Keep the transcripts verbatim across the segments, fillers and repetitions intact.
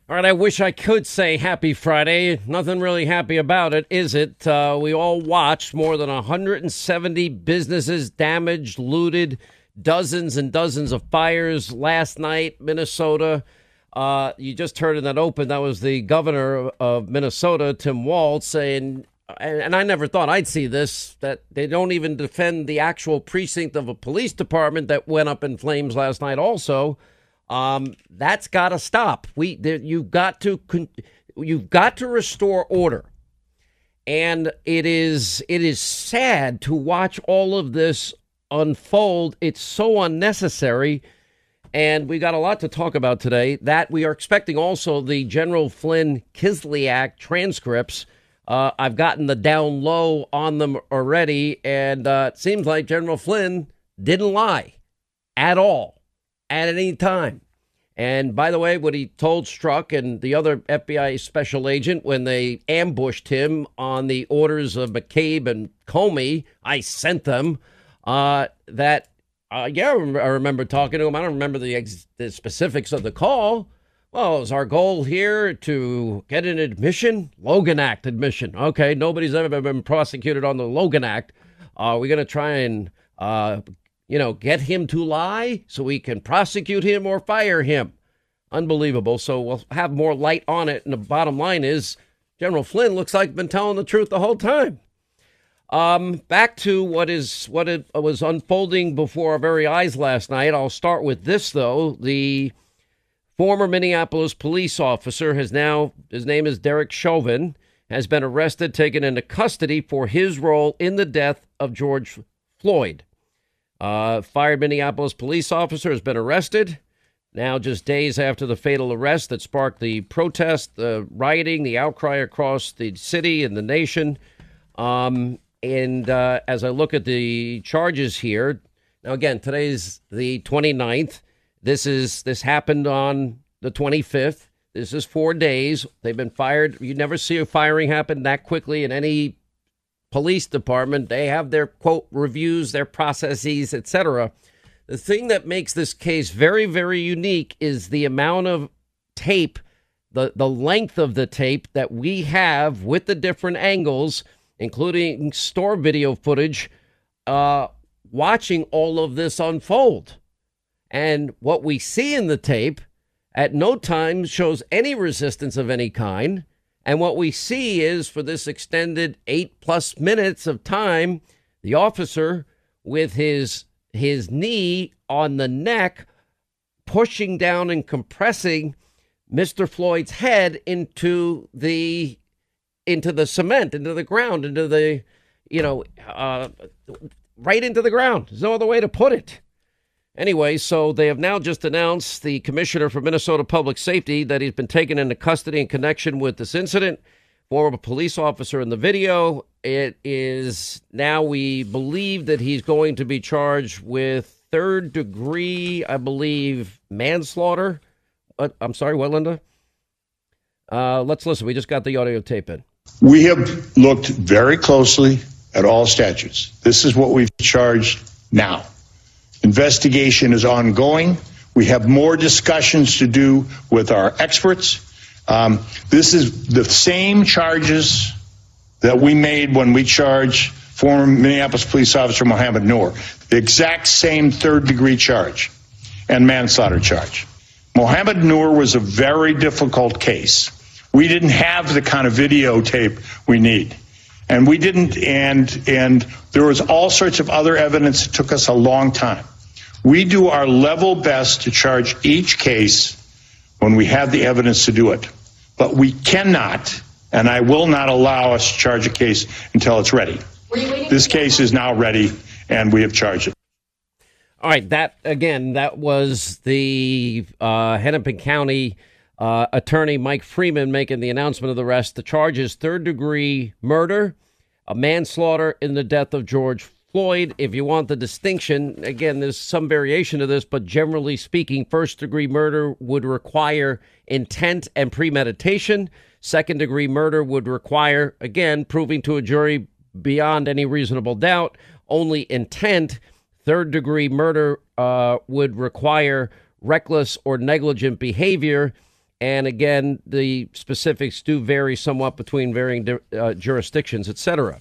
All right, I wish I could say happy Friday. Nothing really happy about it, is it? Uh, we all watched more than one hundred seventy businesses damaged, looted, dozens and dozens of fires last night, Minnesota. Uh, you just heard in that open, that was the governor of Minnesota, Tim Walz, saying, and, and I never thought I'd see this, that they don't even defend the actual precinct of a police department that went up in flames last night also. Um, that's got to stop. We, there, you've got to, you've got to restore order, and it is, it is sad to watch all of this unfold. It's so unnecessary, and we got a lot to talk about today. That we are expecting also the General Flynn Kislyak transcripts. Uh, I've gotten the down low on them already, and uh, it seems like General Flynn didn't lie at all. At any time. And by the way, what he told Strzok and the other F B I special agent when they ambushed him on the orders of McCabe and Comey, I sent them, uh, that, uh, yeah, I remember talking to him. I don't remember the, ex- the specifics of the call. Well, is our goal here to get an admission? Logan Act admission. Okay, nobody's ever been prosecuted on the Logan Act. Are uh, we going to try and... Uh, you know, get him to lie so we can prosecute him or fire him? Unbelievable. So we'll have more light on it. And the bottom line is General Flynn looks like been telling the truth the whole time. Um, back to what is what it was unfolding before our very eyes last night. I'll start with this, though. The former Minneapolis police officer has now, his name is Derek Chauvin, has been arrested, taken into custody for his role in the death of George Floyd. Uh, fired Minneapolis police officer has been arrested. Now, just days after the fatal arrest that sparked the protest, the rioting, the outcry across the city and the nation. Um, and uh, as I look at the charges here, now again, today's the twenty-ninth. This is this happened on the twenty-fifth. This is four days. They've been fired. You never see a firing happen that quickly in any police department. They have their, quote, reviews, their processes, et cetera. The thing that makes this case very, very unique is the amount of tape, the, the length of the tape that we have with the different angles, including store video footage, uh, watching all of this unfold. And what we see in the tape at no time shows any resistance of any kind. And what we see is, for this extended eight plus minutes of time, the officer with his his knee on the neck, pushing down and compressing Mister Floyd's head into the into the cement, into the ground, into the, you know, uh, right into the ground. There's no other way to put it. Anyway, so they have now just announced, the commissioner for Minnesota Public Safety, that he's been taken into custody in connection with this incident. Former police officer in the video. It is now, we believe that he's going to be charged with third degree, I believe, manslaughter. Uh, I'm sorry, what, Linda? Uh, let's listen. We just got the audio tape in. We have looked very closely at all statutes. This is what we've charged now. Investigation is ongoing. We have more discussions to do with our experts. Um, this is the same charges that we made when we charged former Minneapolis police officer Mohammed Noor. The exact same third degree charge and manslaughter charge. Mohammed Noor was a very difficult case. We didn't have the kind of videotape we need. And we didn't, and and there was all sorts of other evidence. It took us a long time. We do our level best to charge each case when we have the evidence to do it. But we cannot, and I will not allow us to charge a case until it's ready. This case is now ready, and we have charged it. All right, that, again, that was the uh, Hennepin County uh, attorney Mike Freeman making the announcement of the arrest. The charge is third-degree murder, a manslaughter in the death of George Floyd. If you want the distinction, again, there's some variation of this, but generally speaking, first-degree murder would require intent and premeditation. Second-degree murder would require, again, proving to a jury beyond any reasonable doubt, only intent. Third-degree murder uh, would require reckless or negligent behavior. And again, the specifics do vary somewhat between varying uh, jurisdictions, et cetera.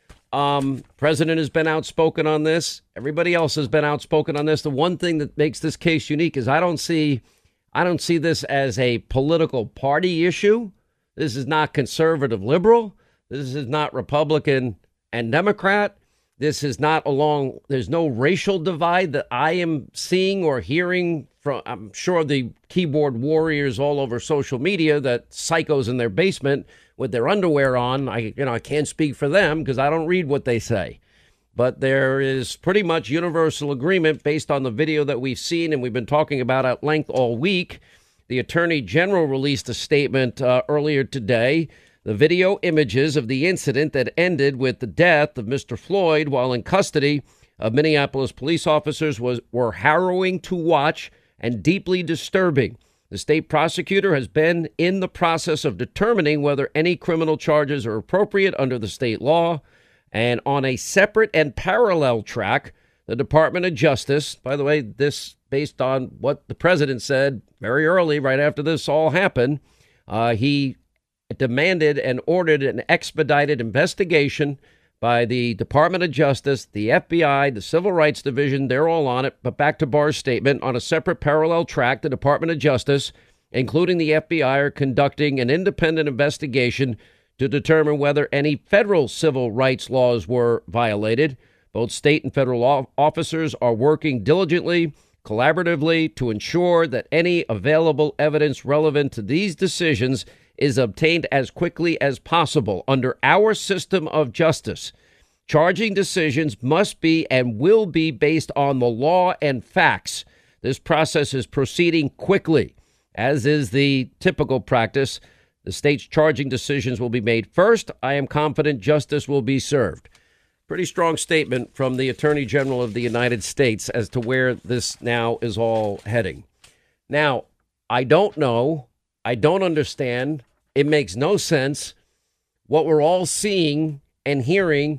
Um, President has been outspoken on this. Everybody else has been outspoken on this. The one thing that makes this case unique is I don't see, I don't see this as a political party issue. This is not conservative liberal. This is not Republican and Democrat. This is not along. There's no racial divide that I am seeing or hearing from. I'm sure the keyboard warriors all over social media, that psychos in their basement with their underwear on. I, you know, I can't speak for them because I don't read what they say. But there is pretty much universal agreement based on the video that we've seen and we've been talking about at length all week. The Attorney General released a statement uh, earlier today. The video images of the incident that ended with the death of Mister Floyd while in custody of Minneapolis police officers was were harrowing to watch and deeply disturbing. The state prosecutor has been in the process of determining whether any criminal charges are appropriate under the state law. And on a separate and parallel track, the Department of Justice, by the way, this based on what the president said very early, right after this all happened, uh, he demanded and ordered an expedited investigation by the Department of Justice, the F B I, the Civil Rights Division. They're all on it. But back to Barr's statement, on a separate parallel track, the Department of Justice, including the F B I, are conducting an independent investigation to determine whether any federal civil rights laws were violated. Both state and federal officers are working diligently, collaboratively to ensure that any available evidence relevant to these decisions is obtained as quickly as possible. Under our system of justice, charging decisions must be and will be based on the law and facts. This process is proceeding quickly, as is the typical practice. The state's charging decisions will be made first. I am confident justice will be served. Pretty strong statement from the Attorney General of the United States as to where this now is all heading. Now, I don't know. I don't understand. It makes no sense what we're all seeing and hearing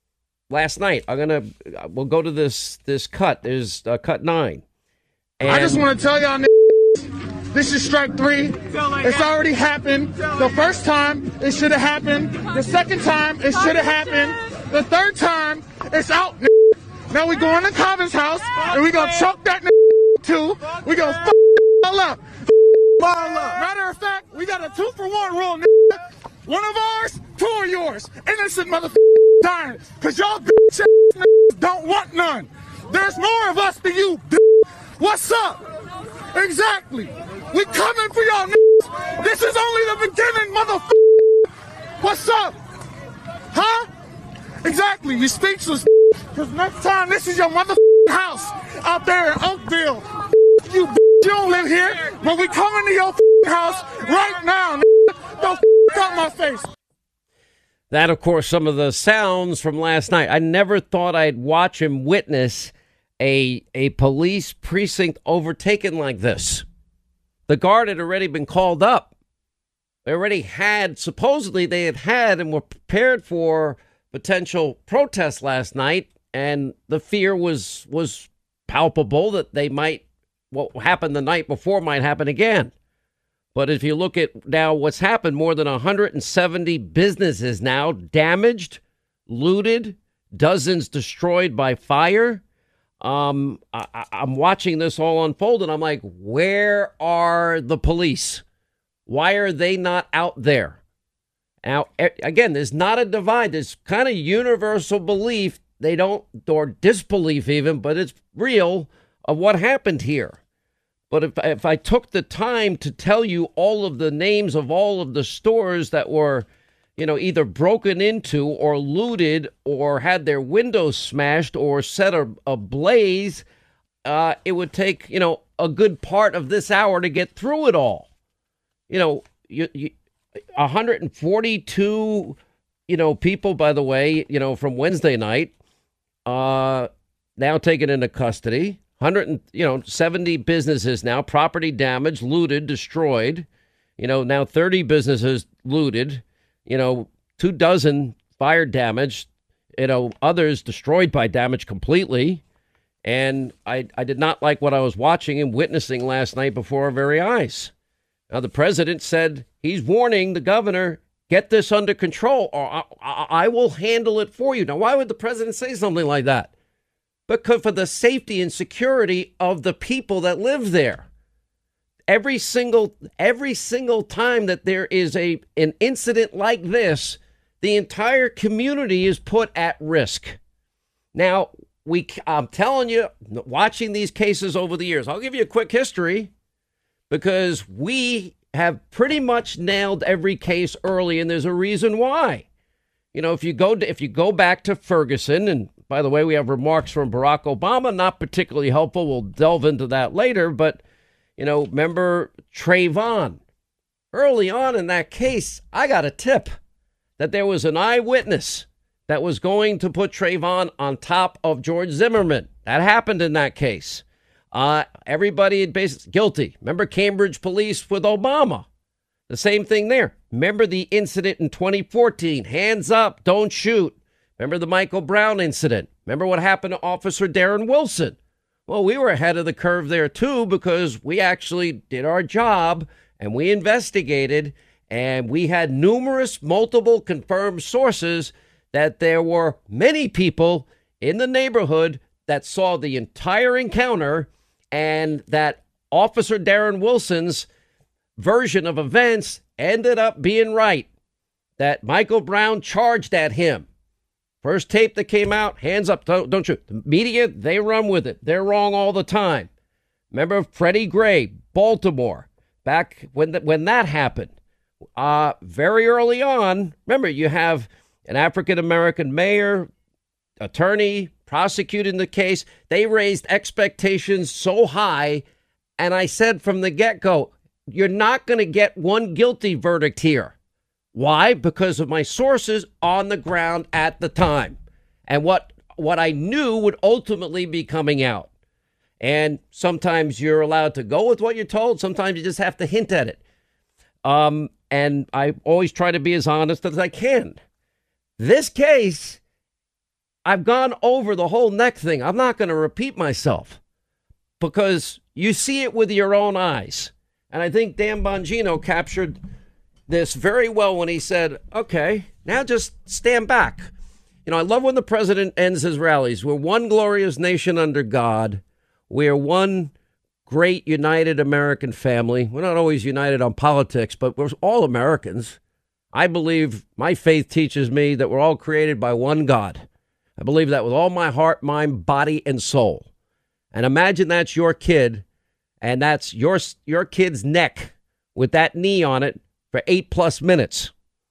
last night. I'm gonna we'll go to this this cut. There's uh, cut nine. And I just want to tell y'all, this is strike three. It's already happened. The first time it should have happened. The second time it should have happened. The third time it's out. Now we go in the Cobbins house and we gonna choke that too. We gonna f all up. Matter of fact, we got a two for one rule. One of ours, two of yours. Innocent motherfuckers dying. Cause y'all bitch ass don't want none. There's more of us than you. What's up? Exactly. We coming for y'all niggas. This is only the beginning, motherfucker. What's up? Huh? Exactly. You speechless. Because next time, this is your motherfucking house out there in Oakville. You bitch, you don't live here. But we coming to your house right now. Don't out my face. That, of course, some of the sounds from last night. I never thought I'd watch and witness a a police precinct overtaken like this. The guard had already been called up. They already had, supposedly they had had and were prepared for potential protests last night. And the fear was was palpable that they might, what happened the night before might happen again. But if you look at now what's happened, more than one hundred seventy businesses now damaged, looted, dozens destroyed by fire. Um, I, I'm watching this all unfold, and I'm like, where are the police? Why are they not out there? Now, again, there's not a divide. There's kind of universal belief. They don't, or disbelief even, but it's real of what happened here. But if, if I took the time to tell you all of the names of all of the stores that were, you know, either broken into or looted or had their windows smashed or set a, ablaze, uh, it would take, you know, a good part of this hour to get through it all. You know, you, you, one hundred forty-two, you know, people, by the way, you know, from Wednesday night, uh, now taken into custody. one hundred, you know, seventy businesses now, property damaged, looted, destroyed. You know, now thirty businesses looted. You know, two dozen fire damaged. You know, others destroyed by damage completely. And I, I did not like what I was watching and witnessing last night before our very eyes. Now, the president said he's warning the governor, get this under control or I, I, I will handle it for you. Now, why would the president say something like that? Because for the safety and security of the people that live there. Every single every single time that there is a an incident like this, the entire community is put at risk. Now, we I'm telling you, watching these cases over the years, I'll give you a quick history because we have pretty much nailed every case early, and there's a reason why. You know, if you go to, if you go back to Ferguson, and by the way, we have remarks from Barack Obama, not particularly helpful. We'll delve into that later, but you know, remember Trayvon? Early on in that case, I got a tip that there was an eyewitness that was going to put Trayvon on top of George Zimmerman. That happened in that case. Uh, everybody basically guilty. Remember Cambridge police with Obama? The same thing there. Remember the incident in twenty fourteen? Hands up, don't shoot. Remember the Michael Brown incident? Remember what happened to Officer Darren Wilson? Well, we were ahead of the curve there, too, because we actually did our job and we investigated and we had numerous, multiple confirmed sources that there were many people in the neighborhood that saw the entire encounter and that Officer Darren Wilson's version of events ended up being right, that Michael Brown charged at him. First tape that came out, hands up, don't, don't shoot. The media, they run with it. They're wrong all the time. Remember Freddie Gray, Baltimore, back when, the, when that happened. Uh, very early on, remember, you have an African-American mayor, attorney, prosecuting the case. They raised expectations so high, and I said from the get-go, you're not going to get one guilty verdict here. Why? Because of my sources on the ground at the time and what what I knew would ultimately be coming out. And sometimes you're allowed to go with what you're told. Sometimes you just have to hint at it. Um, and I always try to be as honest as I can. This case, I've gone over the whole neck thing. I'm not going to repeat myself because you see it with your own eyes. And I think Dan Bongino captured this very well when he said, okay, now just stand back. You know, I love when the president ends his rallies. We're one glorious nation under God. We're one great united American family. We're not always united on politics, but we're all Americans. I believe my faith teaches me that we're all created by one God. I believe that with all my heart, mind, body, and soul. And imagine that's your kid, and that's your your kid's neck with that knee on it for eight plus minutes.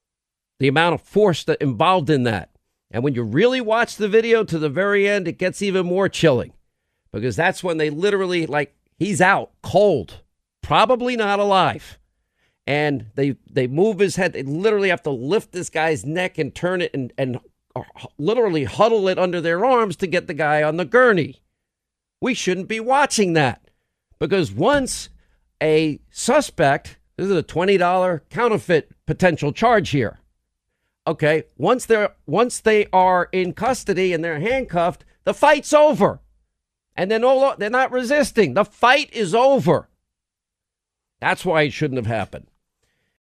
The amount of force that involved in that. And when you really watch the video to the very end, it gets even more chilling because that's when they literally, like, he's out cold, probably not alive. And they they move his head. They literally have to lift this guy's neck and turn it and, and literally huddle it under their arms to get the guy on the gurney. We shouldn't be watching that because once a suspect, this is a twenty dollars counterfeit potential charge here. Okay, once they're once they are in custody and they're handcuffed, the fight's over. And they're, no, they're not resisting. The fight is over. That's why it shouldn't have happened.